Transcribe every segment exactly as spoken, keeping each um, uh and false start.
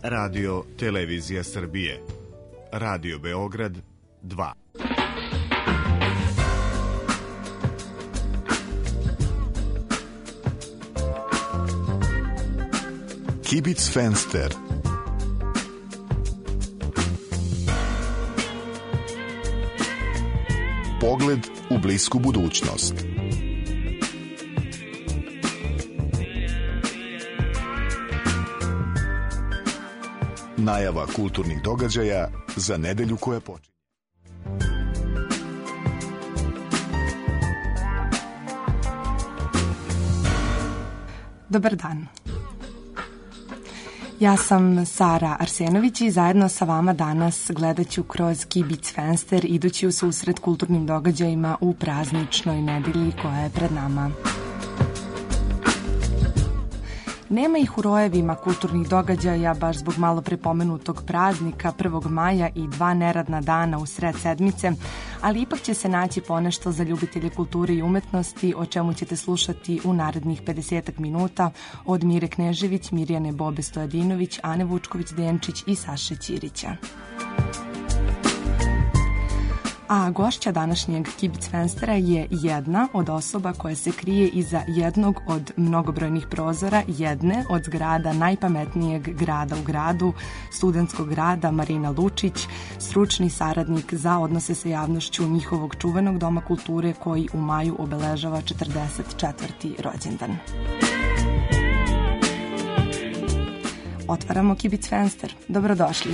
Radio Televizija Srbije, Radio Beograd dva. Kibic Fenster. Pogled u blisku budućnost. Najava kulturnih događaja za nedelju koja počinje. Dobar dan. Ja sam Sara Arsenović i zajedno sa vama danas gledat ću kroz Kibic Fenster idući u susret kulturnim događajima u prazničnoj nedelji koja je pred nama. Nema ih u rojevima kulturnih događaja baš zbog malo prepomenutog praznika prvog maja i dva neradna dana u sred sedmice, ali ipak će se naći ponešto za ljubitelje kulture i umetnosti, o čemu ćete slušati u narednih pedesetak minuta od Mire Knežević, Mirjane Bobe Stojadinović, Ane Vučković-Denčić i Saše Ćirića. A gošća današnjeg Kibic Fenstera je jedna od osoba koja se krije iza jednog od mnogobrojnih prozora jedne od zgrada najpametnijeg grada u gradu, studentskog grada, Marina Lučić, stručni saradnik za odnose sa javnošću njihovog čuvenog doma kulture koji u maju obeležava četrdeset četvrti rođendan. Otvaramo Kibic Fenster. Dobrodošli.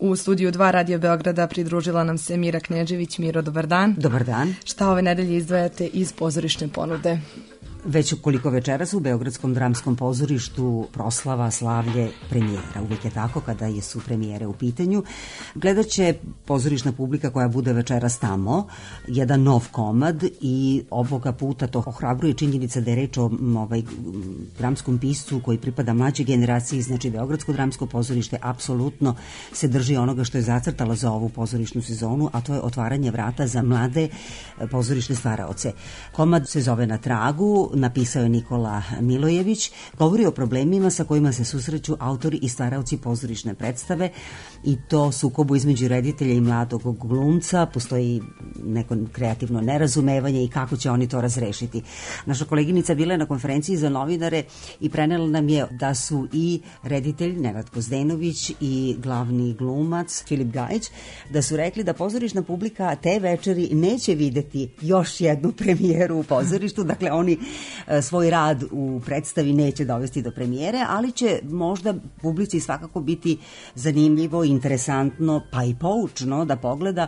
U studiju dva Radio Beograda pridružila nam se Mira Knežević. Miro, dobar dan. Dobar dan. Šta ove nedelje izdvajate iz pozorišne ponude? Već koliko večeras u Beogradskom dramskom pozorištu proslava, slavlje, premijera. Uvijek je tako kada su premijere u pitanju. Gledat će pozorišna publika koja bude večeras tamo jedan nov komad i ovoga puta to ohrabruje činjenica da je reč o ovaj, dramskom piscu koji pripada mlađoj generaciji, znači Beogradsko dramsko pozorište apsolutno se drži onoga što je zacrtalo za ovu pozorišnu sezonu, a to je otvaranje vrata za mlade pozorišne stvaraoce. Komad se zove Na tragu, napisao je Nikola Milojević, govori o problemima sa kojima se susreću autori i stvaraoci pozorišne predstave i to sukobu između reditelja i mladog glumca, postoji neko kreativno nerazumevanje i kako će oni to razrešiti. Naša koleginica bila je na konferenciji za novinare i prenela nam je da su i reditelj Nenad Gozdenović i glavni glumac Filip Gajić, da su rekli da pozorišna publika te večeri neće videti još jednu premijeru u pozorištu, dakle oni svoj rad u predstavi neće dovesti do premijere, ali će možda publici svakako biti zanimljivo, interesantno, pa i poučno da pogleda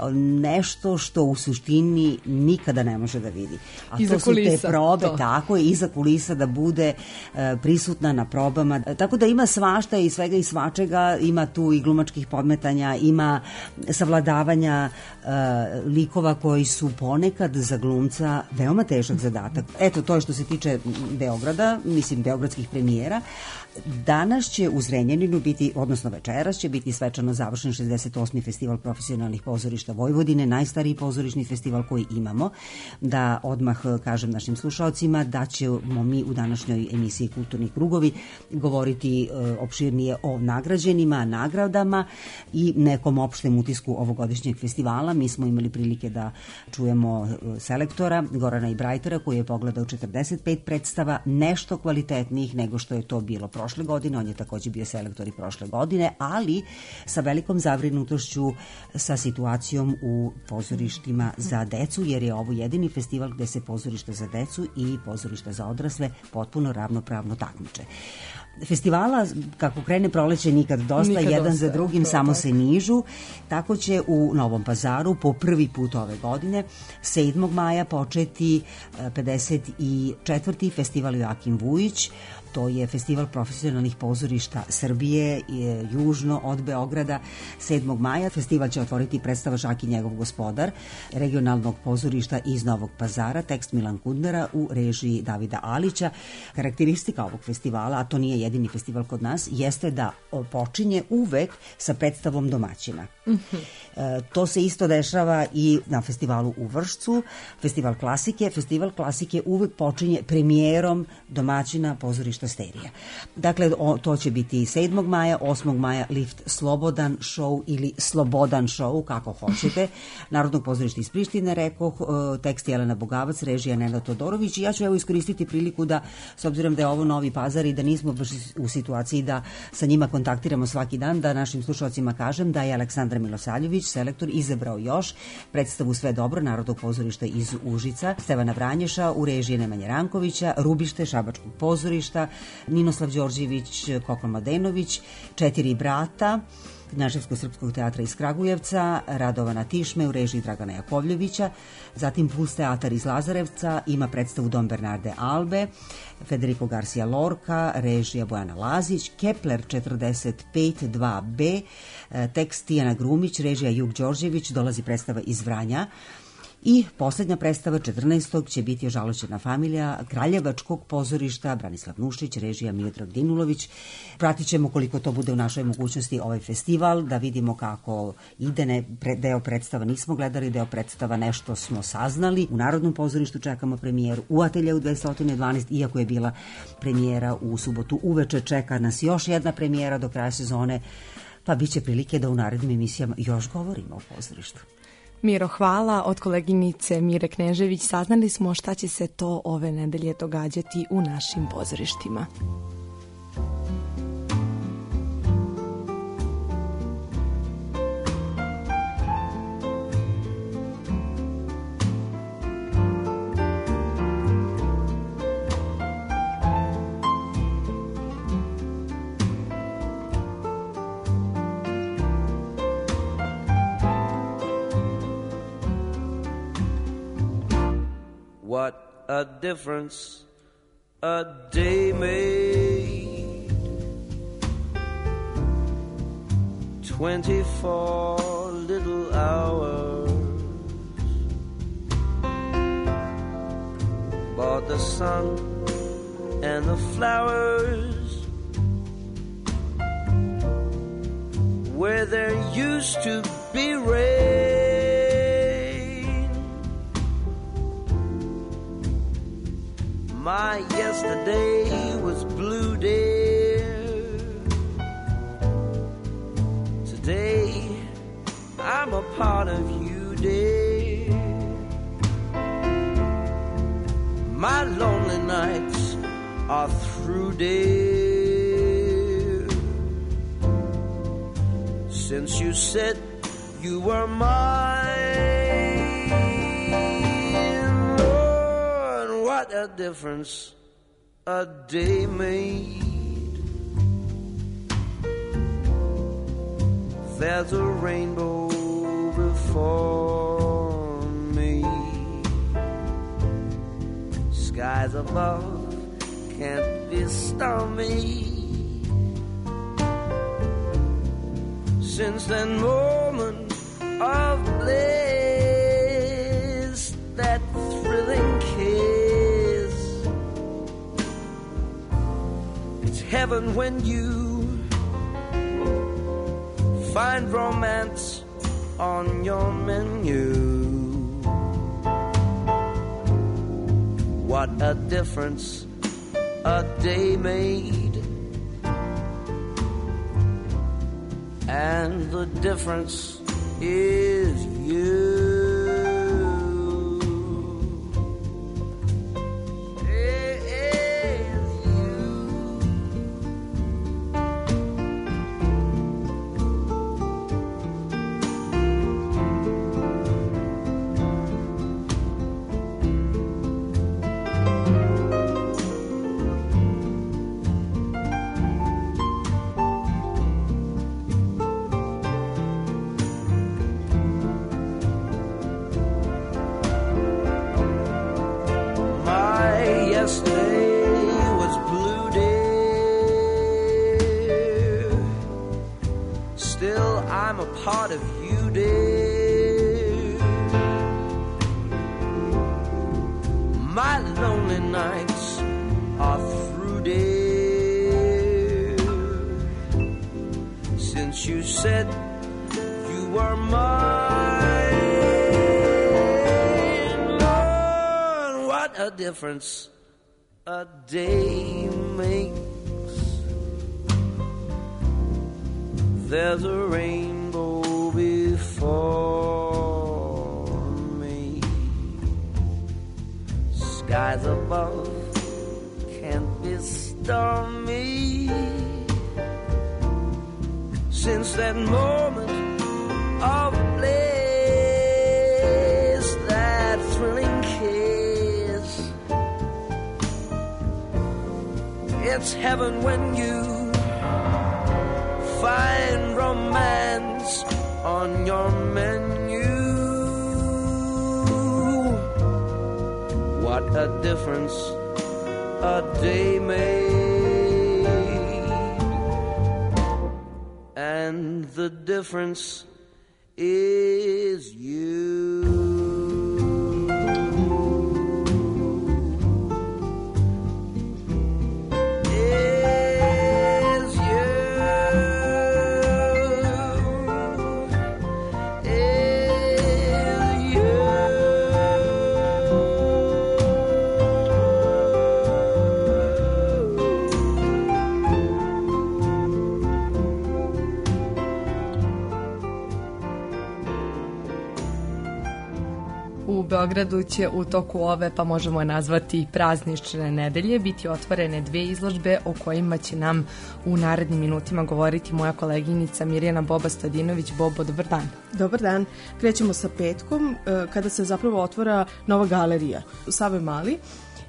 nešto što u suštini nikada ne može da vidi. A iza to su kulisa, te probe, to. tako je, iza kulisa da bude e, prisutna na probama. Tako da ima svašta i svega i svačega, ima tu i glumačkih podmetanja, ima savladavanja e, likova koji su ponekad za glumca veoma težak zadatak. Eto, to je što se tiče Beograda, mislim beogradskih premijera. Danas će u Zrenjaninu biti, odnosno večeras će biti svečano završen šezdeset osmi festival profesionalnih pozorišta Vojvodine, najstariji pozorišni festival koji imamo. Da odmah kažem našim slušalcima da ćemo mi u današnjoj emisiji Kulturni krugovi govoriti e, opširnije o nagrađenima, nagradama i nekom opštem utisku ovogodišnjeg festivala. Mi smo imali prilike da čujemo selektora Gorana Ibrajtera koji je pogledao četrdeset pet predstava, nešto kvalitetnijih nego što je to bilo prošle godine. On je takođe bio selektor i prošle godine, ali sa velikom zabrinutošću sa situacijom u pozorištima za decu, jer je ovo jedini festival gde se pozorišta za decu i pozorišta za odrasle potpuno ravnopravno takmiče. Festivala, kako krene proleće, nikad dosta, nikad jedan dosta, za drugim to, samo to. se nižu. Tako će u Novom Pazaru po prvi put ove godine sedmog maja početi pedeset četvrti festival Joakim Vujić. To je festival profesionalnih pozorišta Srbije, južno od Beograda. sedmog maja festival će otvoriti predstava Žak i njegov gospodar regionalnog pozorišta iz Novog Pazara, tekst Milan Kundera u režiji Davida Alića. Karakteristika ovog festivala, a to nije jedini festival kod nas, jeste da počinje uvek sa predstavom domaćina. Mm-hmm. E, to se isto dešava i na festivalu u Vršcu, festival klasike. Festival klasike uvek počinje premijerom domaćina pozorišta Sterija. Dakle, o, to će biti sedmog maja, osmog maja Lift Slobodan show ili Slobodan show, kako hoćete. Narodnog pozorišta iz Prištine, rekoh, tekst Jelena Bogavac, režija Nenad Todorović. I ja ću evo iskoristiti priliku da, s obzirom da je ovo Novi Pazar i da nismo baš u situaciji da sa njima kontaktiramo svaki dan, da našim slušalcima kažem da je Aleksandar Milosavljević, selektor, izabrao još predstavu Sve dobro Narodnog pozorišta iz Užica, Stevana Vranješa u režiji Nemanje Rankovića, Rubište Šabačkog pozorišta, Ninoslav Đorđević, Kokla Mladenović, Četiri brata Knjaževsko-srpskog teatra iz Kragujevca, Radovana Tišme u režiji Dragana Jakovljevića, zatim Puls teatar iz Lazarevca ima predstavu Dom Bernarde Albe, Federico Garcia Lorca, režija Bojana Lazić, Kepler četrdeset pet dva B, tekst Tijana Grumić, režija Jug Đorđević, dolazi predstava iz Vranja. I poslednja predstava četrnaestog će biti Ožalošćena familija Kraljevačkog pozorišta, Branislav Nušić, režija Miodrag Dinulović. Pratit ćemo koliko to bude u našoj mogućnosti ovaj festival, da vidimo kako ide. Ne, pre, deo predstava nismo gledali, deo predstava nešto smo saznali. U Narodnom pozorištu čekamo premijeru, u Ateljeu dvesta dvanaest, iako je bila premijera u subotu uveče, čeka nas još jedna premijera do kraja sezone, pa bit će prilike da u narednim emisijama još govorimo o pozorištu. Miro, hvala. Od koleginice Mire Knežević saznali smo šta će se to ove nedelje događati u našim pozorištima. What a difference a day made. Twenty-four little hours bought the sun and the flowers where there used to be rain. My yesterday was blue, dear. Today I'm a part of you, dear. My lonely nights are through, dear. Since you said you were mine, Lord, what a difference a day made. There's a rainbow before me. Skies above can't be stormy. Since that moment of bliss, that thrilling kiss, it's heaven when you find romance on your menu. What a difference a day made. And the difference is you. Part of you, dear. My lonely nights are through, dear. Since you said you were mine, Lord, what a difference a day makes. There's a rainbow before me. Skies above can't be stormy. Since that moment of bliss, that thrilling kiss, it's heaven when you find romance on your menu. What a difference a day made. And the difference is you. U Beogradu će u toku ove, pa možemo je nazvati praznične nedelje, biti otvorene dve izložbe o kojima će nam u narednim minutima govoriti moja koleginica Mirjana Boba Stojadinović. Bobo, dobar dan. Dobar dan. Krećemo sa petkom, kada se zapravo otvara nova galerija u Savoj Mali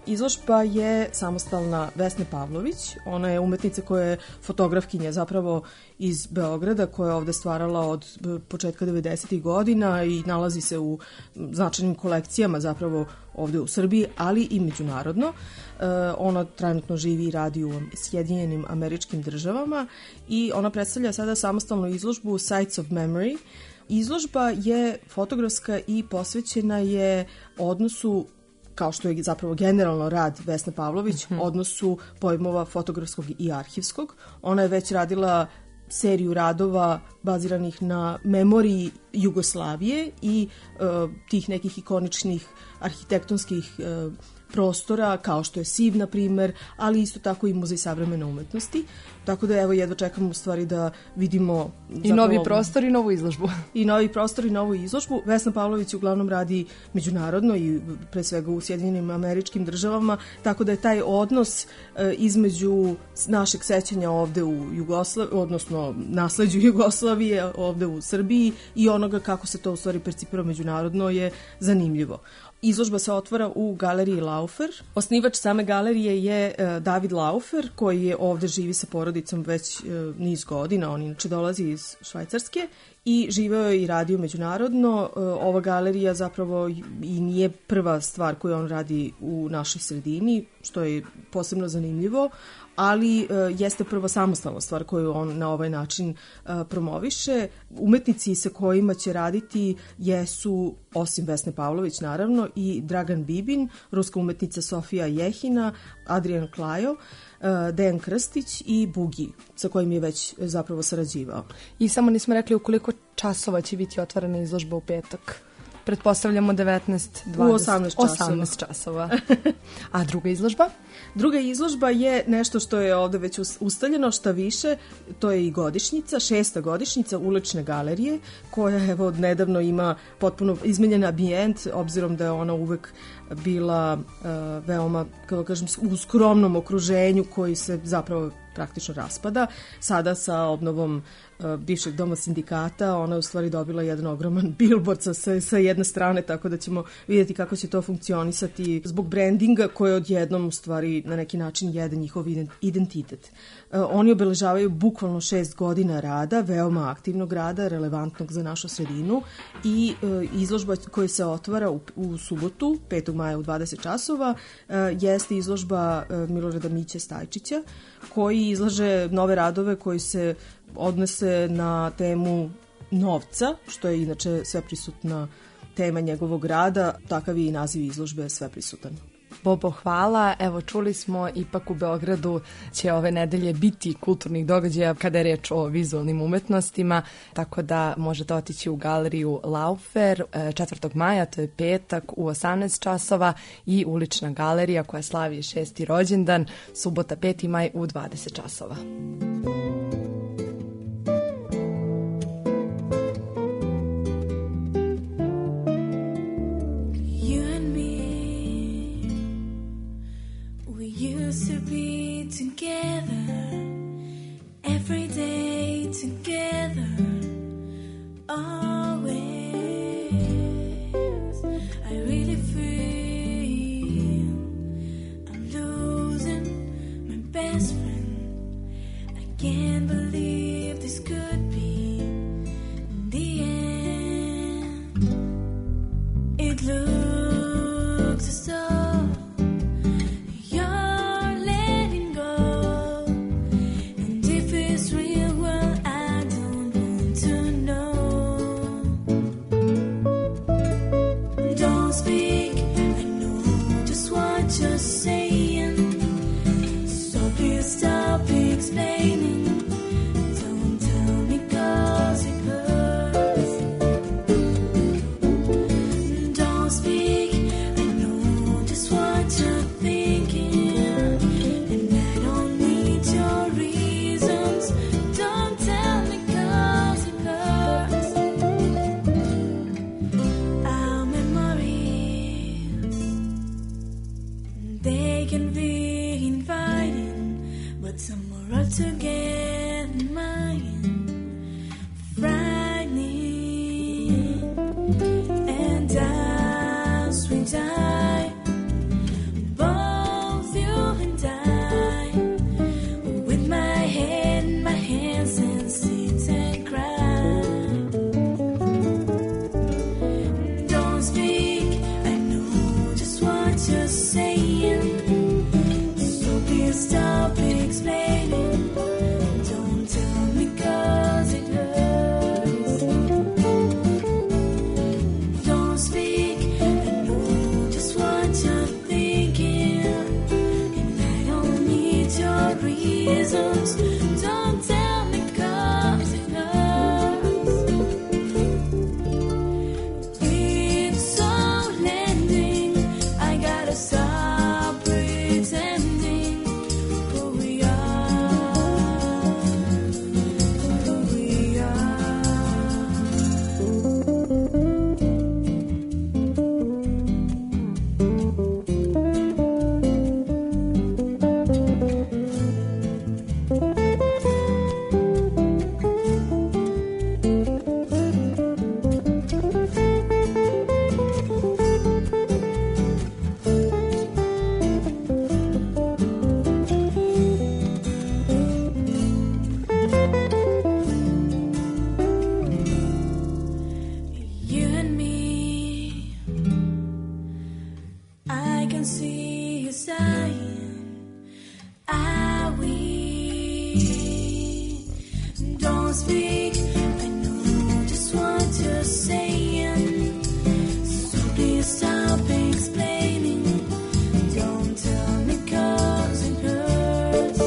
izložba je samostalna Vesne Pavlović. Ona je umetnica koja je fotografkinja zapravo iz Beograda, koja je ovde stvarala od početka devedesetih godina i nalazi se u značajnim kolekcijama zapravo ovde u Srbiji, ali i međunarodno. E, ona trenutno živi i radi u Sjedinjenim Američkim Državama i ona predstavlja sada samostalnu izložbu Sites of Memory. Izložba je fotografska i posvećena je odnosu, kao što je zapravo generalno rad Vesne Pavlović, mm-hmm. odnosu pojmova fotografskog i arhivskog. Ona je već radila seriju radova baziranih na memoriji Jugoslavije i uh, tih nekih ikoničnih arhitektonskih uh, prostora, kao što je S I V, na primer, ali isto tako i Muzej savremene umetnosti. Tako da, evo, jedva čekamo u stvari da vidimo... I novi prostor i novu izložbu. I novi prostor i novu izložbu. Vesna Pavlović uglavnom radi međunarodno i pre svega u Sjedinjenim Američkim Državama, tako da je taj odnos e, između našeg sećanja ovde u Jugoslaviji, odnosno nasleđu Jugoslavije ovde u Srbiji i onoga kako se to u stvari percipira međunarodno je zanimljivo. Izložba se otvara u galeriji Laufer. Osnivač same galerije je e, David Laufer, koji je ovde živi sa porodicom već e, niz godina. On inače dolazi iz Švajcarske i živeo je i radio međunarodno. E, ova galerija zapravo i nije prva stvar koju on radi u našoj sredini, što je posebno zanimljivo, ali e, jeste prva samostalna stvar koju on na ovaj način e, promoviše. Umetnici sa kojima će raditi jesu, osim Vesne Pavlović naravno, i Dragan Bibin, ruska umetnica Sofija Jehina, Adrian Klajo, e, Dejan Krstić i Bugi, sa kojim je već zapravo sarađivao. I samo nismo rekli u koliko časova će biti otvorena izložba u petak. Pretpostavljamo devetnaest, dvadeset, u osamnaest časova. osamnaest časova. A druga izložba? Druga izložba je nešto što je ovde već ustaljeno, šta više, to je i godišnjica, šesta godišnjica Ulične galerije, koja evo nedavno ima potpuno izmenjen ambijent, obzirom da je ona uvek bila uh, veoma, kako kažem, u skromnom okruženju koji se zapravo praktično raspada. Sada sa obnovom uh, bivšeg doma sindikata ona je u stvari dobila jedan ogroman billboard sa, sa jedne strane, tako da ćemo vidjeti kako će to funkcionisati zbog brandinga koji odjednom u stvari na neki način jede njihov identitet. Uh, oni obeležavaju bukvalno šest godina rada, veoma aktivnog rada, relevantnog za našu sredinu i uh, izložba koja se otvara u, u subotu, petog maja u dvadeset časova, uh, jeste izložba uh, Milorada Miće Stajčića, koji izlaže nove radove koji se odnose na temu novca, što je inače sveprisutna tema njegovog rada, takav je i naziv izložbe sveprisutan. Bobo, hvala. Evo, čuli smo, ipak u Beogradu će ove nedelje biti kulturnih događaja kada je reč o vizualnim umetnostima, tako da možete otići u galeriju Laufer četvrtog maja, to je petak, u osamnaest časova, i Ulična galerija koja slavi šesti rođendan, subota peti maj u dvadeset časova. Used to be together, every day together, always. I really feel I'm losing my best friend. I can't believe this could be the end. It looks as though and as we die, both you're saying. So please stop explaining. Don't tell me 'cause it hurts. Don't speak, I know just what you're thinking, and I don't need your reasons. Don't tell me 'cause it hurts. It's all ending. I gotta stop pretending who we are, who we are. You and me, I can see you sighing. Are we? Don't speak, I know just what you're saying. So please stop explaining. Don't tell me 'cause it hurts.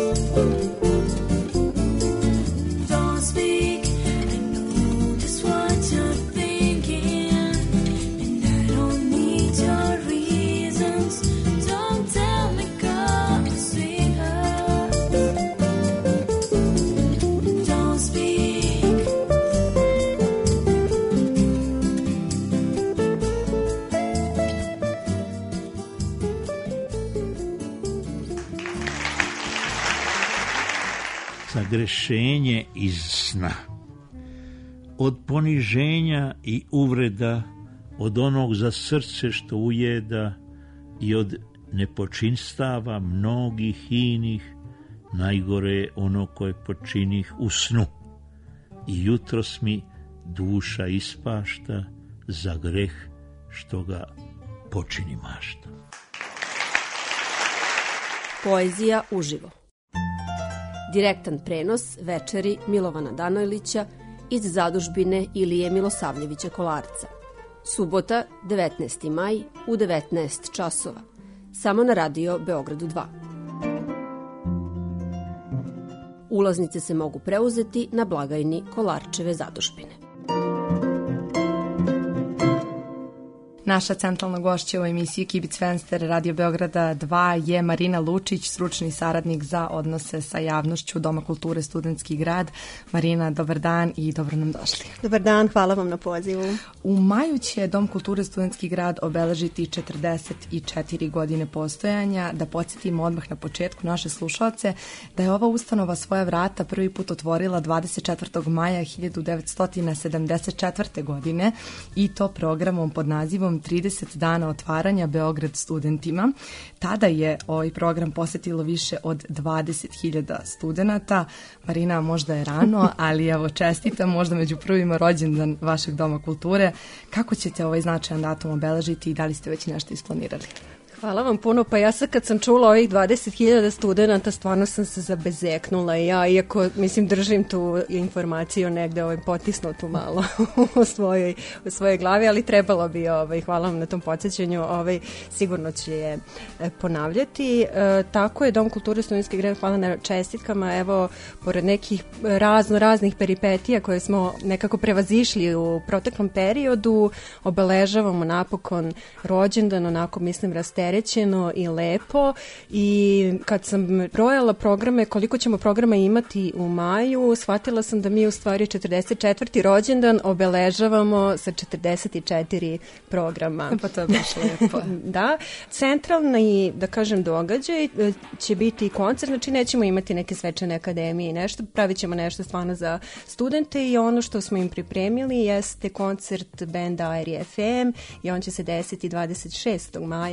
Don't speak, I know just what you're thinking, and I don't need your reasons. Don't tell me 'cause it hurts. Don't speak. Zagrešenje iz sna. Od poniženja i uvreda, od onog za srce što ujeda i od nepočinstava mnogih inih, najgore je ono koje počinih u snu. I jutros mi duša ispašta za greh što ga počini mašta. Poezija uživo. Direktan prenos večeri Milovana Danojlića iz zadužbine Ilije Milosavljevića Kolarca. Subota, devetnaesti maj u devetnaest časova. Samo na radio Beogradu dva. Ulaznice se mogu preuzeti na blagajni Kolarčeve zadužbine. Naša centralna gošća u emisiji Kibic Fenster Radio Beograda dva je Marina Lučić, stručni saradnik za odnose sa javnošću Doma kulture Studentski grad. Marina, dobar dan i dobro nam došli. Dobar dan, hvala vam na pozivu. U maju će Dom kulture Studentski grad obeležiti četrdeset četiri godine postojanja. Da podsjetimo odmah na početku naše slušalce da je ova ustanova svoja vrata prvi put otvorila dvadeset četvrtog maja hiljadu devetsto sedamdeset četvrte. godine i to programom pod nazivom trideset dana otvaranja Beograd studentima. Tada je ovaj program posetilo više od dvadeset hiljada studenata. Marina, možda je rano, ali evo čestitam, možda među prvima rođendan vašeg Doma kulture. Kako ćete ovaj značajan datum obeležiti i da li ste već nešto isplanirali? Hvala vam puno, pa ja sad kad sam čula ovih dvadeset hiljada studenta, stvarno sam se zabezeknula i ja, iako mislim držim tu informaciju negde ovaj, potisnutu malo u svojoj, u svojoj glavi, ali trebalo bi, ovaj, hvala vam na tom podsjećanju, ovaj, sigurno će je ponavljati. E, tako je Dom kulture Studentski grad, hvala na čestitkama, evo, pored nekih razno raznih peripetija koje smo nekako prevazišli u proteklom periodu, obeležavamo napokon rođendan, onako mislim rasterećeno i lepo, i kad sam brojala programe, koliko ćemo programa imati u maju, shvatila sam da mi u stvari četrdeset četvrti rođendan obeležavamo sa četrdeset četiri programa. Pa to je baš lepo. Da, centralni, da kažem, događaj će biti koncert, znači nećemo imati neke svečane akademije i nešto, pravit ćemo nešto stvarno za studente, i ono što smo im pripremili jeste koncert benda Airi F M i on će se desiti dvadeset šestog maja u subotu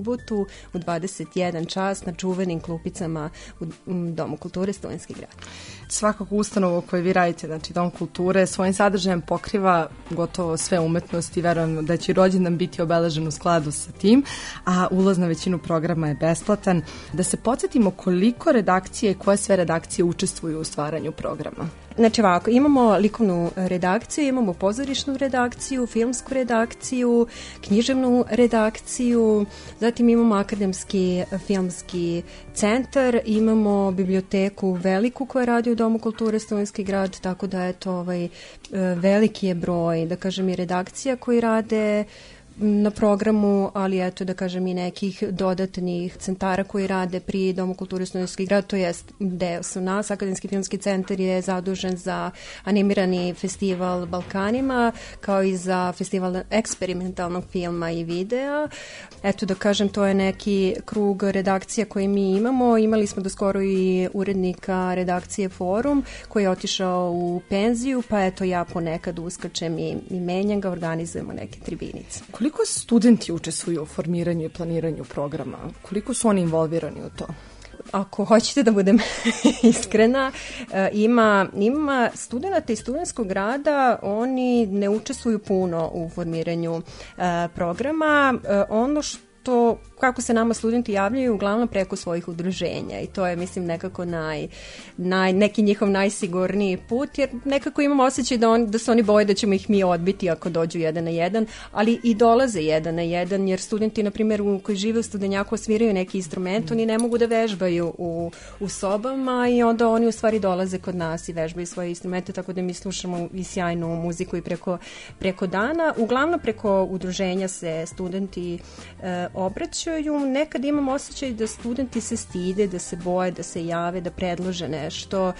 subotu u dvadeset jedan čas na čuvenim klupicama u Domu kulture Studentski grad. Svakako ustanovu koju vi radite, znači Dom kulture, svojim sadržajem pokriva gotovo sve umetnosti i verujem da će rođendan biti obeležen u skladu sa tim, a ulaz na većinu programa je besplatan. Da se podsjetimo koliko redakcije i koje sve redakcije učestvuju u stvaranju programa. Znači ovako, imamo likovnu redakciju, imamo pozorišnu redakciju, filmsku redakciju, književnu redakciju, zatim imamo akademski filmski centar, imamo biblioteku veliku koja radi u Domu kulture Studentski grad, tako da je to ovaj, veliki je broj, da kažem, i redakcija koji rade na programu, ali eto da kažem i nekih dodatnih centara koji rade pri Domu kulture Studentski grad, to jest deo su nas. Akademski filmski centar je zadužen za animirani festival Balkanima, kao i za festival eksperimentalnog filma i videa. Eto da kažem, to je neki krug redakcija koje mi imamo. Imali smo do skoro i urednika redakcije Forum koji je otišao u penziju, pa eto ja ponekad uskačem i, i menjam ga, organizujemo neke tribinice. Koliko studenti učestvuju u formiranju i planiranju programa? Koliko su oni involvirani u to? Ako hoćete da budem iskrena, ima, ima studenta iz studentskog grada, oni ne učestvuju puno u formiranju programa. Ono što to kako se nama studenti javljaju uglavnom preko svojih udruženja i to je, mislim, nekako naj, naj, neki njihov najsigurniji put, jer nekako imamo osjećaj da, on, da se oni boje da ćemo ih mi odbiti ako dođu jedan na jedan, ali i dolaze jedan na jedan, jer studenti, na primjer, koji žive u studenjaku osviraju neki instrument, oni ne mogu da vežbaju u, u sobama i onda oni u stvari dolaze kod nas i vežbaju svoje instrumente, tako da mi slušamo i sjajnu muziku i preko, preko dana. Uglavnom preko udruženja se studenti e, obraćaju. Nekad imam osjećaj da studenti se stide, da se boje, da se jave, da predlože nešto.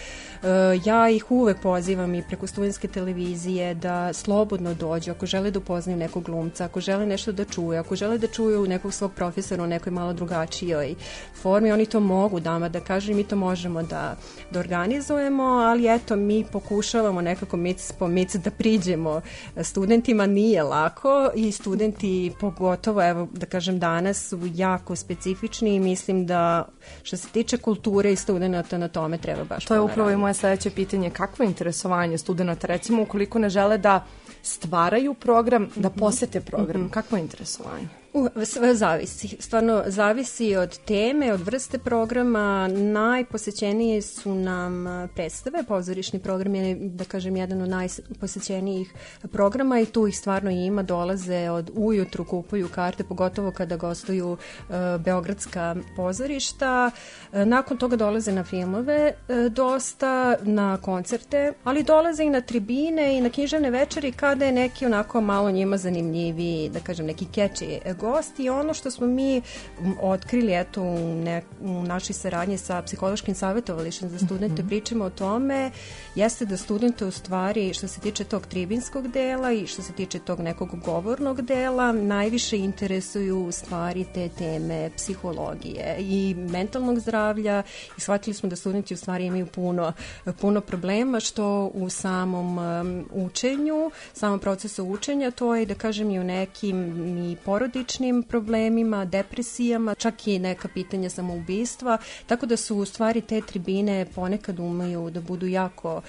Ja ih uvek pozivam i preko studentske televizije da slobodno dođu ako žele da upoznaju nekog glumca, ako žele nešto da čuju, ako žele da čuju nekog svog profesora u nekoj malo drugačijoj formi, oni to mogu dama da kažu i mi to možemo da, da organizujemo, ali eto, mi pokušavamo nekako mic po mic da priđemo studentima, nije lako i studenti pogotovo, evo da kažem danas, su jako specifični i mislim da što se tiče kulture i studenta na tome treba baš to je upravo i moje sledeće pitanje, kakvo je interesovanje studenta, recimo ukoliko ne žele da stvaraju program, da posete program, mm-hmm. kakvo je interesovanje? Uh, sve zavisi, stvarno zavisi od teme, od vrste programa. Najposećenije su nam predstave, pozorišni program je, da kažem, jedan od najposećenijih programa i tu ih stvarno ima, dolaze od ujutru, kupuju karte, pogotovo kada gostuju uh, beogradska pozorišta. Uh, nakon toga dolaze na filmove, uh, dosta na koncerte, ali dolaze i na tribine i na književne večeri kada je neki onako malo njima zanimljiviji, da kažem, neki catchy gosti i ono što smo mi otkrili eto u, ne, u našoj saradnji sa psihološkim savjetovalištem za studente, mm-hmm. pričamo o tome, jeste da studente u stvari što se tiče tog tribinskog dela i što se tiče tog nekog govornog dela najviše interesuju u stvari te teme psihologije i mentalnog zdravlja i shvatili smo da studenti u stvari imaju puno, puno problema što u samom um, učenju, samom procesu učenja, to je da kažem i u nekim i porodičnim problemima, depresijama, čak i neka pitanja samoubistva, tako da su u stvari te tribine ponekad umeju da budu jako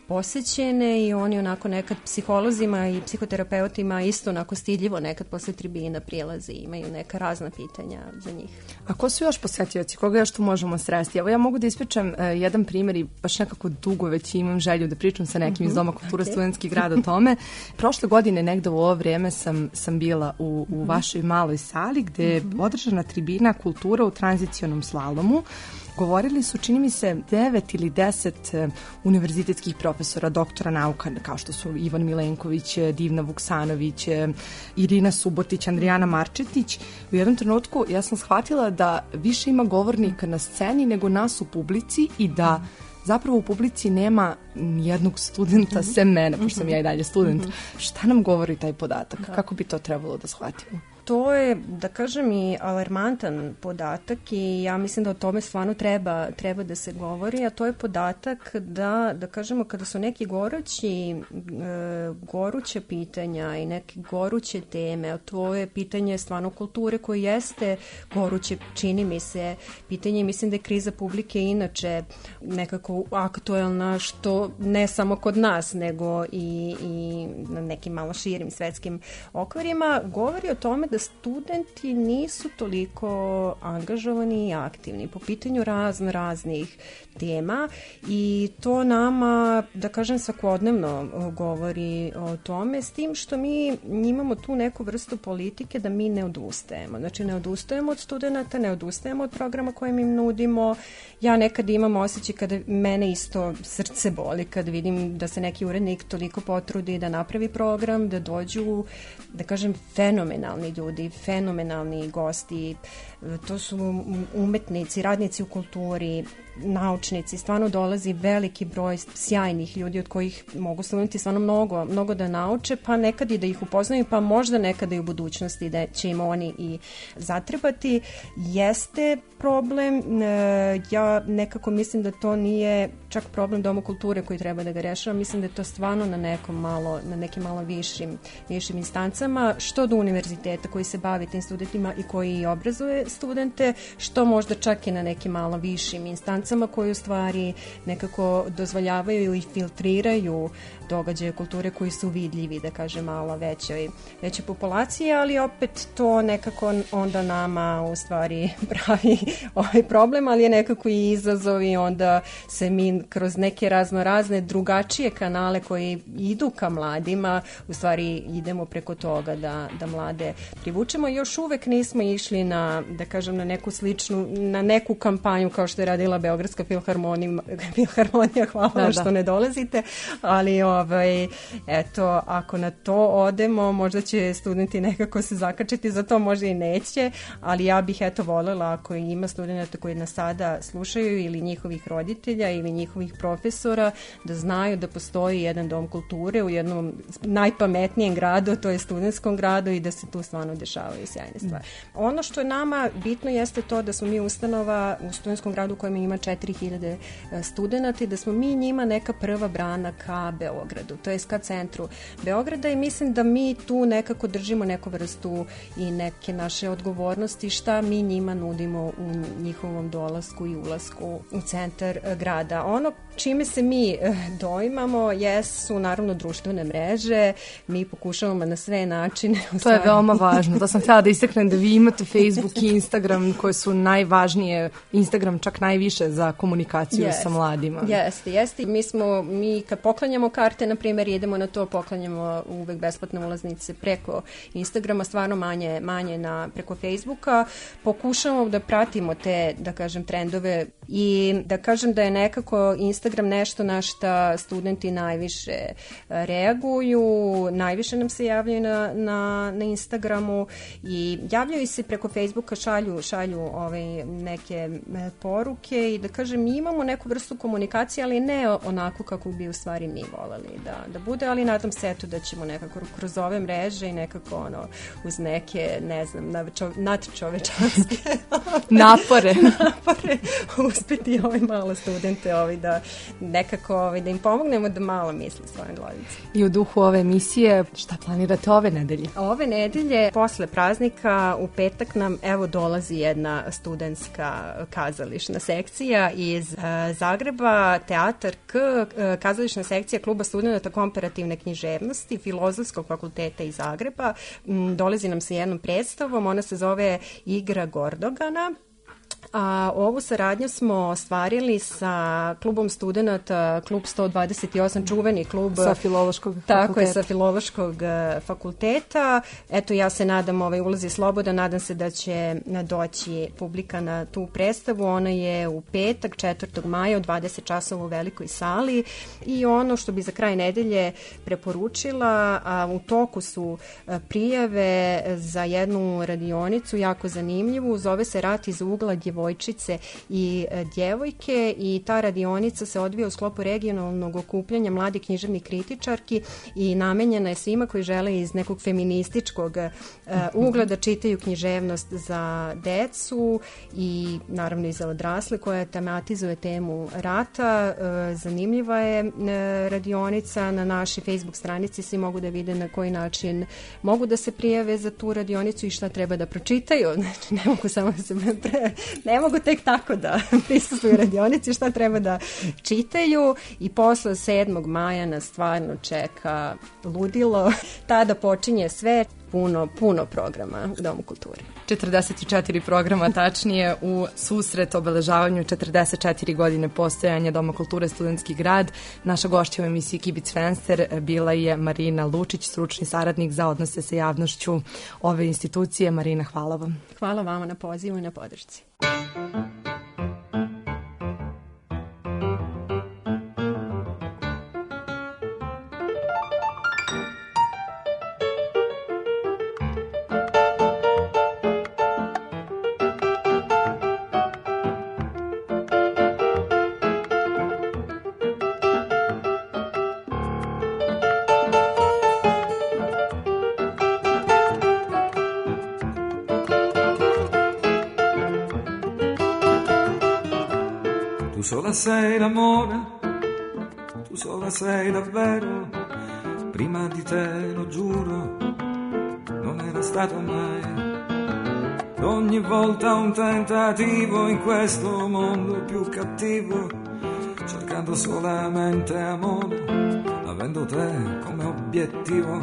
posećene i oni onako nekad psiholozima i psihoterapeutima isto onako stidljivo nekad posle tribina prilaze i imaju neka razna pitanja za njih. A ko su još posetioci? Koga još tu možemo sresti? Evo ja mogu da ispričam uh, jedan primjer i baš nekako dugo već imam želju da pričam sa nekim mm-hmm. iz Doma kulture okay. Studentski grad o tome. Prošle godine negde u ovo vrijeme sam, sam bila u, u vašoj maloj sali gde je mm-hmm. održana tribina kultura u tranzicionom slalomu. Govorili su, čini mi se, devet ili deset univerzitetskih profesora, doktora nauka, kao što su Ivan Milenković, Divna Vuksanović, Irina Subotić, Andrijana Marčetić. U jednom trenutku ja sam shvatila da više ima govornika na sceni nego nas u publici i da zapravo u publici nema jednog studenta mm-hmm. sem mene, pošto sam ja i dalje student. Mm-hmm. Šta nam govori taj podatak? Da. Kako bi to trebalo da shvatimo? To je, da kažem, i alarmantan podatak i ja mislim da o tome stvarno treba, treba da se govori, a to je podatak da, da kažemo, kada su neki gorući, e, goruće pitanja i neke goruće teme, a to je pitanje stvarno kulture koje jeste goruće, čini mi se, pitanje, mislim da je kriza publike inače nekako aktuelna, što ne samo kod nas, nego i, i na nekim malo širim svetskim okvirima, govori o tome da studenti nisu toliko angažovani i aktivni po pitanju razno raznih tema i to nama, da kažem, svakodnevno govori o tome, s tim što mi imamo tu neku vrstu politike da mi ne odustajemo. Znači, ne odustajemo od studenta, ne odustajemo od programa koje im nudimo. Ja nekad imam osjećaj kada mene isto srce boli, kad vidim da se neki urednik toliko potrudi da napravi program, da dođu, da kažem, fenomenalni ljudi, fenomenalni gosti, to su umetnici, radnici u kulturi, naučnici, stvarno dolazi veliki broj sjajnih ljudi od kojih mogu studenti stvarno mnogo, mnogo da nauče, pa nekad i da ih upoznaju, pa možda nekada i u budućnosti da će im oni i zatrebati. Jeste problem, ja nekako mislim da to nije čak problem Doma kulture koji treba da ga rešava, mislim da je to stvarno na nekom malo, na nekim malo višim, višim instancama, što do univerziteta koji se bavi tim studentima i koji obrazuje studente, što možda čak i na nekim malo višim instancama koji u stvari nekako dozvoljavaju ili filtriraju događaje kulture koji su vidljivi, da kažem, malo većoj, većoj populaciji, ali opet to nekako onda nama u stvari pravi ovaj problem, ali je nekako i izazov i onda se mi kroz neke razno razne drugačije kanale koji idu ka mladima, u stvari idemo preko toga da, da mlade privučemo. Još uvek nismo išli na, da kažem, na neku sličnu, na neku kampanju kao što je radila Beogradska filharmonija, filharmonija hvala da, što da. ne dolazite, ali ovaj, eto, ako na to odemo, možda će studenti nekako se zakačiti za to, možda i neće, ali ja bih eto voljela ako ima studenta koji nas sada slušaju ili njihovih roditelja ili njihovih profesora, da znaju da postoji jedan dom kulture u jednom najpametnijem gradu, to je studentskom gradu i da se tu stvarno dešavaju sjajne stvari. Ono što je nama bitno jeste to da smo mi ustanova u studentskom gradu u kojem ima četiri hiljade studenta i da smo mi njima neka prva brana ka Beogradu, to je ka centru Beograda i mislim da mi tu nekako držimo neku vrstu i neke naše odgovornosti šta mi njima nudimo u njihovom dolasku i ulasku u centar grada. Ono čime se mi doimamo jesu naravno društvene mreže, mi pokušavamo na sve načine. To je veoma važno, to sam htjela da istaknem da vi imate Facebook i Instagram koje su najvažnije, Instagram čak najviše za komunikaciju yes. sa mladima. Jeste, jeste. Mi smo, mi kad poklanjamo karte, na primjer, idemo na to, poklanjamo uvek besplatne ulaznice preko Instagrama, stvarno manje, manje na, preko Facebooka. Pokušamo da pratimo te, da kažem, trendove i da kažem da je nekako Instagram nešto na šta studenti najviše reaguju, najviše nam se javljaju na, na, na Instagramu i javljaju se preko Facebooka, šalju, šalju ove neke poruke i da kažem, mi imamo neku vrstu komunikacije, ali ne onako kako bi u stvari mi voleli da, da bude, ali nadam se eto da ćemo nekako kroz ove mreže i nekako ono, uz neke, ne znam, nadčovečanske napore, napore uspjeti ovaj malo studente ovaj, da nekako ovaj, da im pomognemo da malo misli svojom glavici. I u duhu ove emisije, šta planirate ove nedelje? Ove nedelje, posle praznika, u petak nam evo dolazi jedna studentska kazališna sekcija iz uh, Zagreba, Teatar K, uh, kazališna sekcija Kluba studenta komparativne književnosti Filozofskog fakulteta iz Zagreba. Um, dolazi nam sa jednom predstavom, ona se zove Igra Gordogana. A ovu saradnju smo ostvarili sa klubom studenta, klub sto dvadeset osam, čuveni klub sa filološkog tako fakulteta. je, sa filološkog fakulteta. Eto, ja se nadam, ovaj ulaz je slobodan, nadam se da će doći publika na tu predstavu. Ona je u petak, četvrtog maja, u dvadeset časova u velikoj sali i ono što bi za kraj nedelje preporučila, a u toku su prijave za jednu radionicu, jako zanimljivu, zove se Rat iz ugla djevojčice i e, djevojke, i ta radionica se odvija u sklopu regionalnog okupljanja mladih književnih kritičarki i namenjena je svima koji žele iz nekog feminističkog e, ugla da čitaju književnost za decu i naravno i za odrasle, koja tematizuje temu rata. E, zanimljiva je e, radionica. Na našoj Facebook stranici svi mogu da vide na koji način mogu da se prijave za tu radionicu i šta treba da pročitaju. Znači, ne mogu samo da se pre... ne mogu tek tako da prisustvuju radionici, šta treba da čitaju. I posle sedmog maja nas stvarno čeka ludilo. Tada počinje sve, puno, puno programa u Domu kulture. četrdeset četiri programa, tačnije, u susret obeležavanju četrdeset četiri godine postojanja Doma kulture Studentski grad. Naša gošća u emisiji Kibic Fenster bila je Marina Lučić, stručni saradnik za odnose sa javnošću ove institucije. Marina, hvala vam. Hvala vama na pozivu i na podršci. Tu sola sei l'amore, tu sola sei davvero, prima di te lo giuro, non era stato mai. Ogni volta un tentativo in questo mondo più cattivo, cercando solamente amore, avendo te come obiettivo.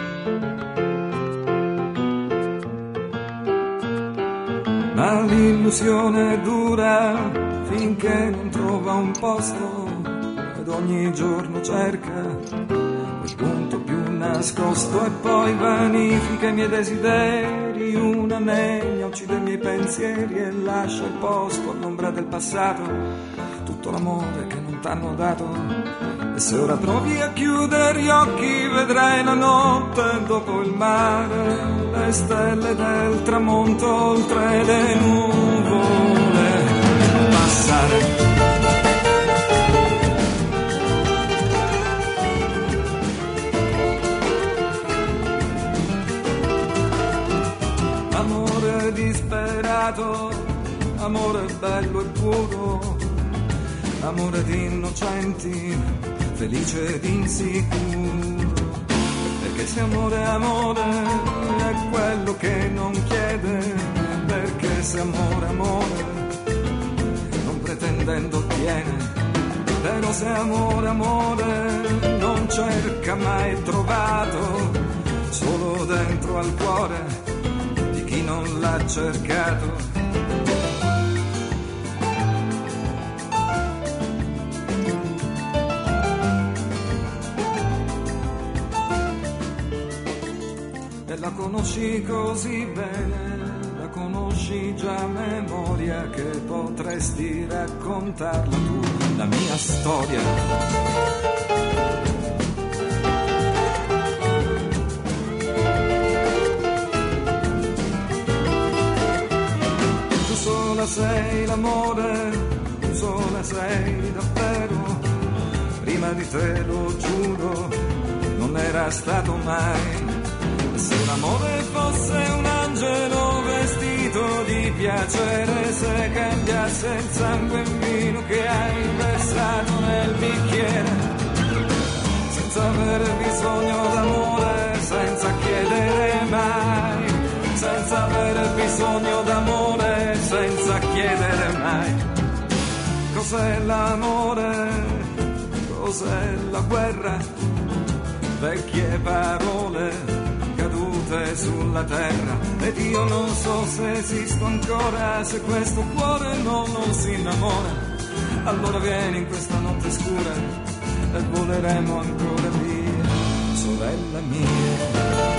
Ma l'illusione dura finché non trova un posto ed ogni giorno cerca quel punto più nascosto e poi vanifica i miei desideri, una negna uccide i miei pensieri e lascia il posto all'ombra del passato, tutto l'amore che non t'hanno dato. E se ora provi a chiudere gli occhi vedrai la notte dopo il mare, le stelle del tramonto oltre le nuvole passare. Amore disperato, amore bello e puro, amore di innocenti, felice ed insicuro. Perché se amore è amore è quello che non chiede, perché se amore è amore pretendendo ottiene, però se amore amore non cerca mai trovato, solo dentro al cuore di chi non l'ha cercato. E la conosci così bene, conosci già a memoria che potresti raccontarla tu, la mia storia. Tu sola sei l'amore, tu sola sei davvero, prima di te lo giuro, non era stato mai. Se l'amore fosse un angelo vestito di piacere, se cambiasse il sangue in vino che hai versato nel bicchiere, senza avere bisogno d'amore, senza chiedere mai, senza avere bisogno d'amore, senza chiedere mai. Cos'è l'amore? Cos'è la guerra? Vecchie parole cadute sulla terra, ed io non so se esisto ancora, se questo cuore no, non si innamora. Allora vieni in questa notte scura e voleremo ancora via, sorella mia.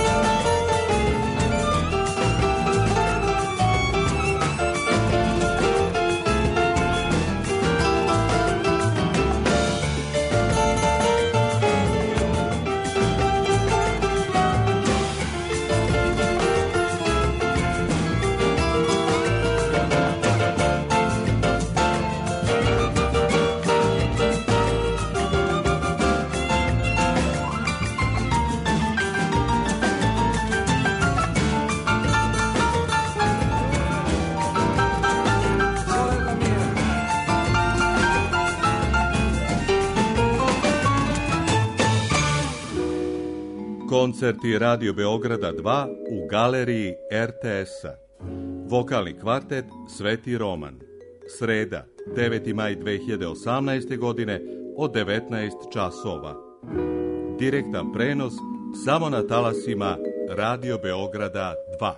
Koncerti Radio Beograda dva u galeriji er te es-a. Vokalni kvartet Sveti Roman. Sreda, deveti maj dve hiljade osamnaeste. godine od devetnaest časova. Direktan prenos samo na talasima Radio Beograda dva.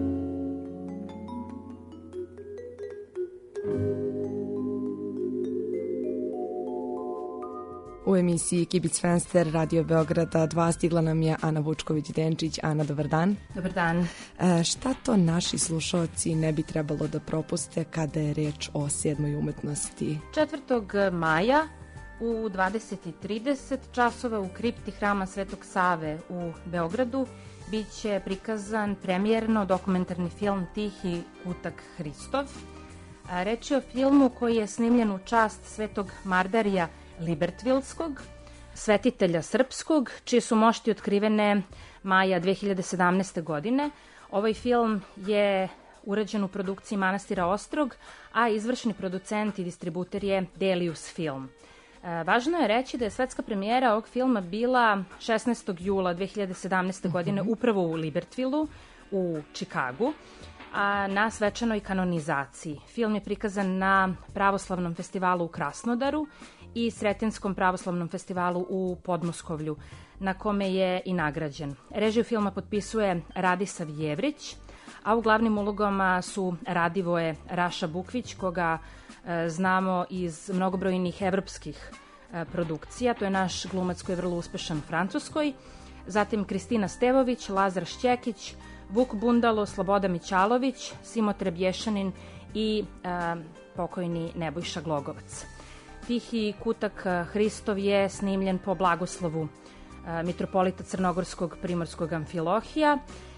U emisiji Kibic Fenster Radio Beograda dva stigla nam je Ana Vučković-Denčić. Ana, dobar dan. Dobar dan. E, šta to naši slušaoci ne bi trebalo da propuste kada je reč o sedmoj umetnosti? četvrtog maja u dvadeset i trideset časova u kripti Hrama Svetog Save u Beogradu bit će prikazan premijerno dokumentarni film Tihi kutak Hristov. A, reč je o filmu koji je snimljen u čast Svetog Mardarija Libertvilskog, svetitelja srpskog, čije su mošti otkrivene maja dve hiljade sedamnaeste. godine. Ovaj film je urađen u produkciji Manastira Ostrog, a izvršni producent i distributer je Delius Film. E, važno je reći da je svetska premijera ovog filma bila šesnaestog jula dve hiljade sedamnaeste. godine upravo u Libertvilu u Čikagu, a na svečanoj kanonizaciji. Film je prikazan na pravoslavnom festivalu u Krasnodaru i Sretinskom pravoslavnom festivalu u Podmoskovlju, na kome je i nagrađen. Režiju filma potpisuje Radisav Jevrić, a u glavnim ulogama su Radivoje Raša Bukvić, koga e, znamo iz mnogobrojnih evropskih e, produkcija. To je naš glumac koji je vrlo uspešan u Francuskoj. Zatim Kristina Stevović, Lazar Šćekić, Vuk Bundalo, Sloboda Mićalović, Simo Trebješanin i e, pokojni Nebojša Glogovac. Tihi kutak Hristov je snimljen po blagoslovu e, mitropolita Crnogorskog Primorskog Amfilohija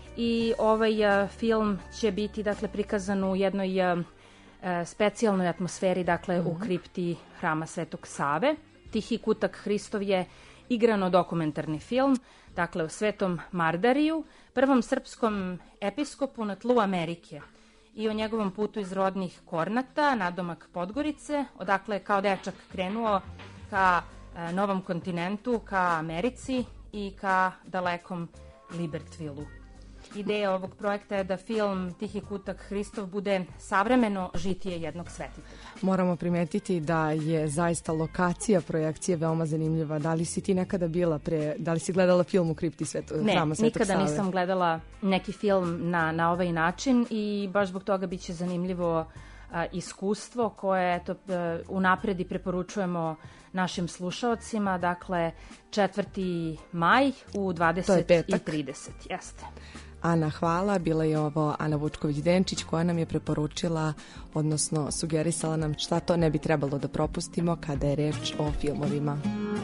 i ovaj e, film će biti dakle prikazan u jednoj e, specijalnoj atmosferi, dakle mm-hmm. u kripti Hrama Svetog Save. Tihi kutak Hristov je igrano dokumentarni film, dakle o Svetom Mardariju, prvom srpskom episkopu na tlu Amerike, i o njegovom putu iz rodnih Kornata, nadomak Podgorice, odakle je kao dečak krenuo ka e, novom kontinentu, ka Americi i ka dalekom Libertvilu. Ideja ovog projekta je da film Tihi kutak Hristov bude savremeno žitije jednog svetitelja. Moramo primetiti da je zaista lokacija projekcije veoma zanimljiva. Da li si ti nekada bila pre, da li si gledala film u kripti Sveto, ne, Hrama Svetog Save? Ne, nikada nisam gledala neki film na, na ovaj način i baš zbog toga bit će zanimljivo a, iskustvo koje eto, a, unapred i preporučujemo našim slušaocima. Dakle, četvrti maj u dvadeset i trideset. Jeste. Ana, hvala. Bila je ovo Ana Vučković-Denčić koja nam je preporučila, odnosno sugerisala nam šta to ne bi trebalo da propustimo kada je reč o filmovima.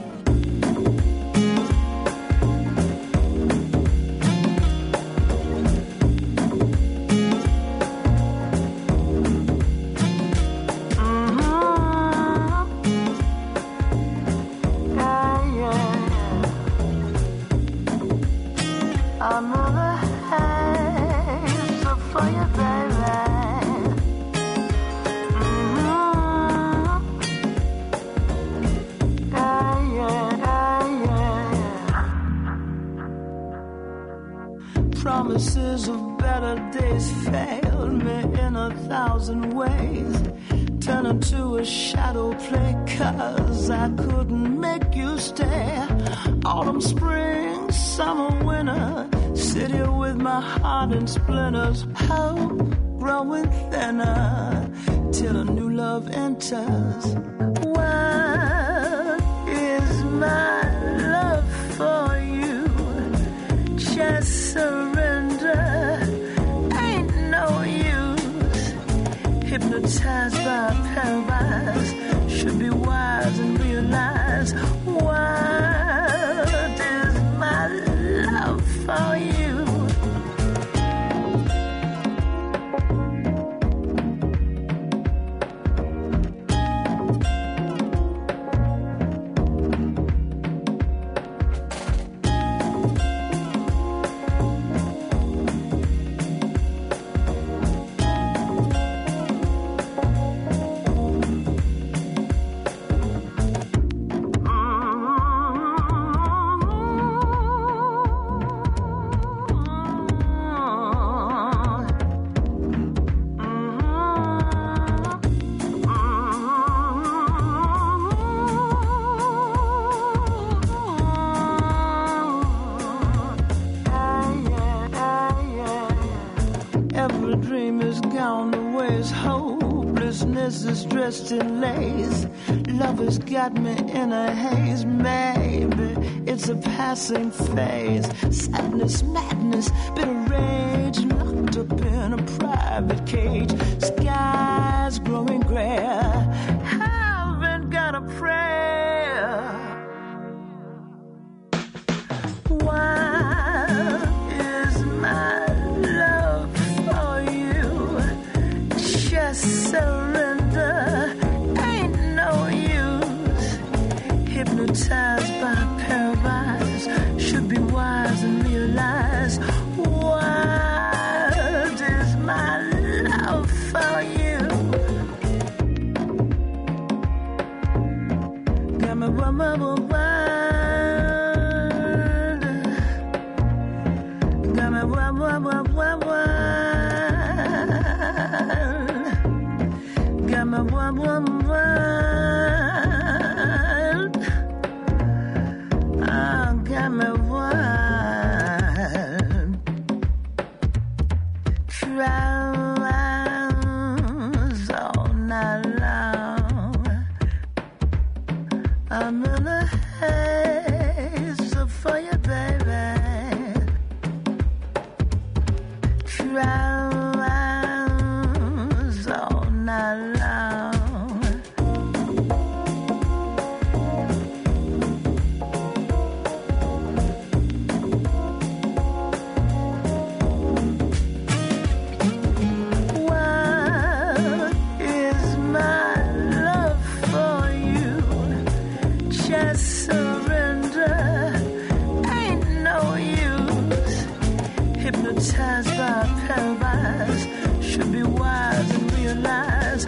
Promises of better days failed me in a thousand ways, turning to a shadow play, 'cause I couldn't make you stay. Autumn, spring, summer, winter, sit here with my heart in splinters, hope growing thinner till a new love enters. What is my love for you? Just surrender, ain't no use. Hypnotized by paradise, should be wise and realize what is my love for you. always hopelessness is dressed in lace. Love has got me in a haze. Maybe it's a passing phase. Sadness, madness, bitter rage, locked up in a private cage. Skies growing gray. Haven't got a prayer. Why is my love for you? Just surrender, ain't no use. Hypnotized by paralyzed, should be wise and realize. What is my love for you? Got me wild, wild, wild. Got me wild, wild, wild, wild, wild. Got me wild, wild, wild. Oh, got me wild. Tries all night long. I'm in a haze for you, baby. Tries all night long. What is my love for you? Just surrender, ain't no use. Hypnotized by paralyzed, should be wise and realize.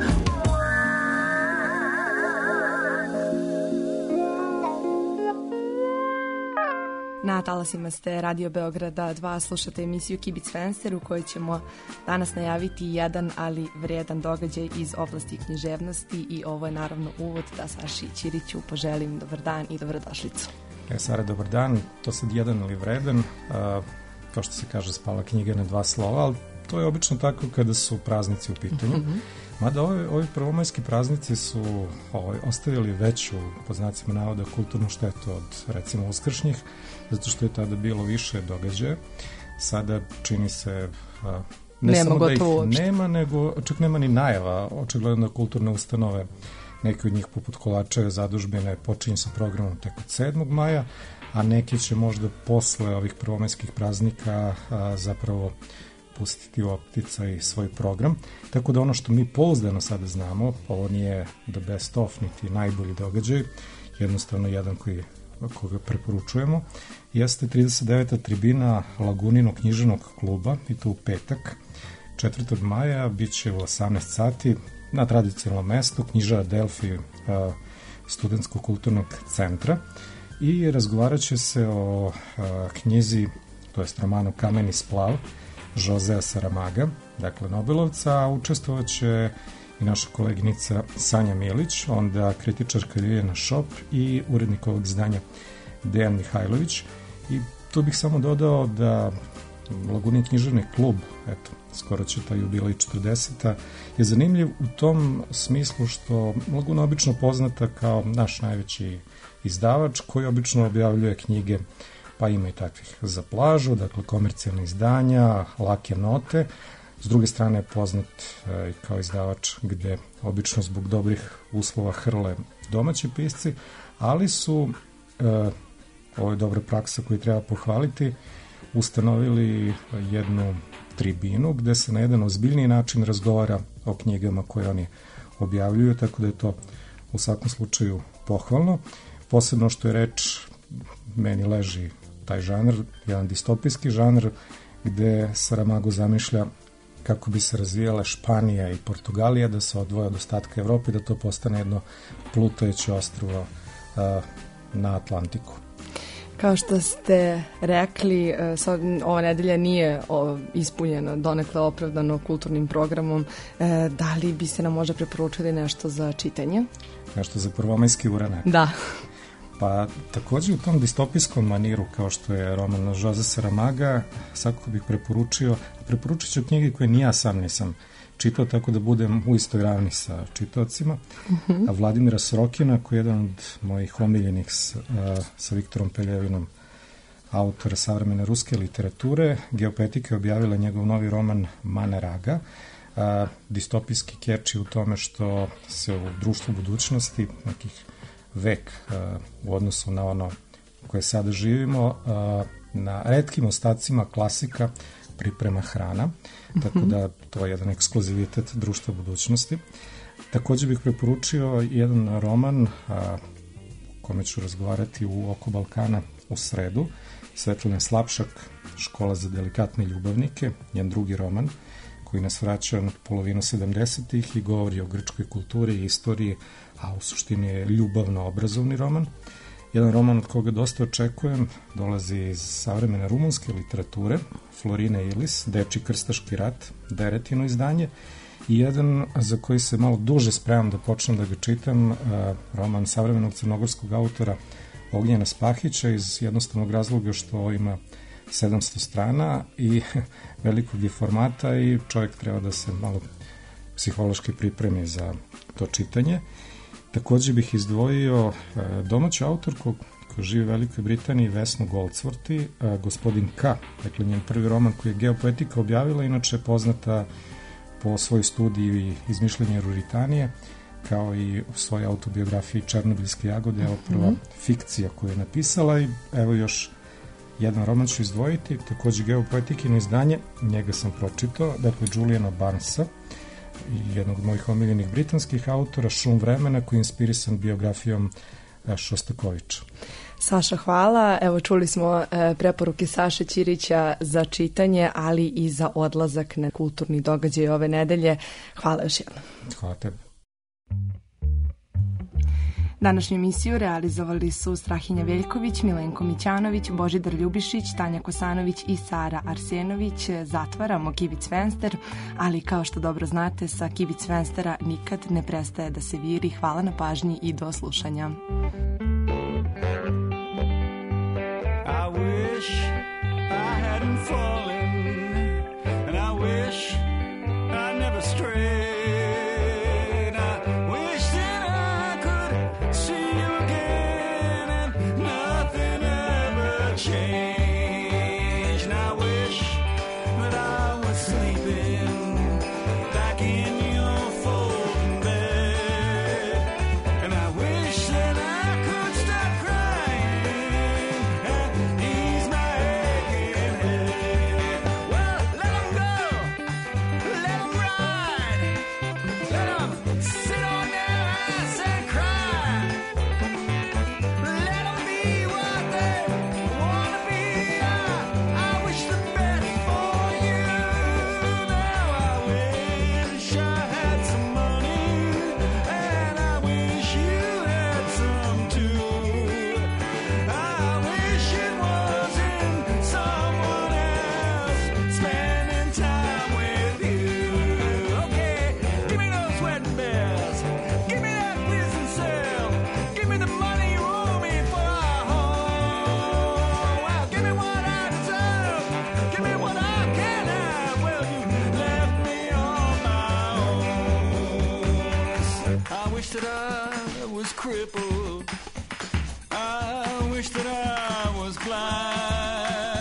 Na talasima ste Radio Beograda dva, slušate emisiju Kibic Fenster u kojoj ćemo danas najaviti jedan, ali vredan događaj iz oblasti književnosti i ovo je naravno uvod da Saši Ćiriću poželim dobar dan i dobrodošlicu. E, Sara, dobar dan. To sad jedan ali vredan, a, kao što se kaže, spala knjiga na dva slova, ali to je obično tako kada su praznici u pitanju. Mm-hmm. Mada ovi, ovi prvomajski praznici su ovaj, ostavili veću, po znacima navoda, kulturnu štetu od, recimo, uskršnjih, zato što je tada bilo više događaja. Sada čini se a, ne nema samo da ih uopšte. nema, nego čak nema ni najava. Očigledno da kulturne ustanove, neke od njih poput Kolačeve zadužbine, počinju sa programom tek od sedmog maja, a neki će možda posle ovih prvomajskih praznika a, zapravo pustiti u opticaj svoj program. Tako da ono što mi pouzdano sada znamo, ovo nije the best of, niti najbolji događaj, jednostavno jedan koji, koga preporučujemo, jeste trideset deveta tribina Laguninog književnog kluba, i to u petak, četvrtog maja, bit će u osamnaest sati na tradicionalnom mestu, knjižara Delfi a, Studentskog kulturnog centra, i razgovarat će se o a, knjizi, to jest romanu Kameni splav, Josea Saramaga, dakle Nobelovca, a učestvovat će i naša koleginica Sanja Milić, onda kritičarka Ljiljana Šop i urednik ovog izdanja Dejan Mihajlović. I tu bih samo dodao da Lagunin književni klub, eto, skoro će ta jubilej četrdeseta, je zanimljiv u tom smislu što Laguna obično poznata kao naš najveći izdavač koji obično objavljuje knjige, pa ima i takvih za plažu, dakle komercijalne izdanja, lake note. S druge strane je poznat e, kao izdavač gde obično zbog dobrih uslova hrle domaći pisci, ali su, e, ovo je dobra praksa koju treba pohvaliti, ustanovili jednu tribinu gde se na jedan ozbiljniji način razgovara o knjigama koje oni objavljuju, tako da je to u svakom slučaju pohvalno. Posebno što je reč, meni leži taj žanr, jedan distopijski žanr gde Saramago zamišlja kako bi se razvijale Španija i Portugalija, da se odvoje od ostatka Evrope, da to postane jedno plutajuće ostrvo a, na Atlantiku. Kao što ste rekli, ova nedelja nije ispunjena donekle opravdano kulturnim programom. Da li bi se nam možda preporučili nešto za čitanje? Nešto za prvomajski uranak? Da. Pa takođe u tom distopijskom maniru, kao što je roman Jose Saramaga, svakako bih preporučio, preporučit ću knjige koje ni ja sam nisam čitao tako da budem u istoj ravni sa čitaocima. Mhm. A Vladimira Sorokina, koji je jedan od mojih omiljenih s, a, sa Viktorom Peljevinom, autora savremene ruske literature, Geopetika je objavila njegov novi roman Mane Raga. A, distopijski keč je u tome što se u društvu budućnosti, nekih vek a, u odnosu na ono koje sada živimo, a, na retkim ostacima klasika priprema hrana, tako da to je jedan ekskluzivitet društva budućnosti. Također bih preporučio jedan roman a, o kome ću razgovarati u Oko Balkana u sredu, Svetlane Slapšak, Škola za delikatne ljubavnike, njen drugi roman, koji nas vraća na polovinu sedamdesetih i govori o grčkoj kulturi i istoriji, a u suštini je ljubavno-obrazovni roman. Jedan roman od koga dosta očekujem dolazi iz savremene rumunske literature, Florine Ilis, Dečji krstaški rat, Deretino izdanje, i jedan za koji se malo duže spremam da počnem da ga čitam, roman savremenog crnogorskog autora Ognjena Spahića, iz jednostavnog razloga što ima sedamsto strana i velikog je formata i čovjek treba da se malo psihološki pripremi za to čitanje. Također bih izdvojio domaću autorku koja živi u Velikoj Britaniji, Vesnu Goldsworthy, Gospodin K. Dakle, njen prvi roman koji je Geopoetika objavila, inače je poznata po svojoj studiji Izmišljenje Ruritanije, kao i u svojoj autobiografiji Černobilske jagode, evo prva mm-hmm. fikcija koju je napisala, i evo još jedan roman ću izdvojiti, također Geopoetikino izdanje, njega sam pročitao, dakle Juliana Barnesa, jednog od mojih omiljenih britanskih autora, Šum vremena, koji je inspirisan biografijom Šostakovića. Saša, hvala. Evo, čuli smo e, preporuke Saše Ćirića za čitanje, ali i za odlazak na kulturni događaj ove nedelje. Hvala još jednom. Hvala tebi. Današnju emisiju realizovali su Strahinja Veljković, Milenko Mićanović, Božidar Ljubišić, Tanja Kosanović i Sara Arsenović. Zatvaramo Kibic Fenster, ali kao što dobro znate, sa Kibic Fenstera nikad ne prestaje da se viri. Hvala na pažnji i do slušanja. I wish I hadn't fallen, and I wish I never strayed. Crippled. I wish that I was blind.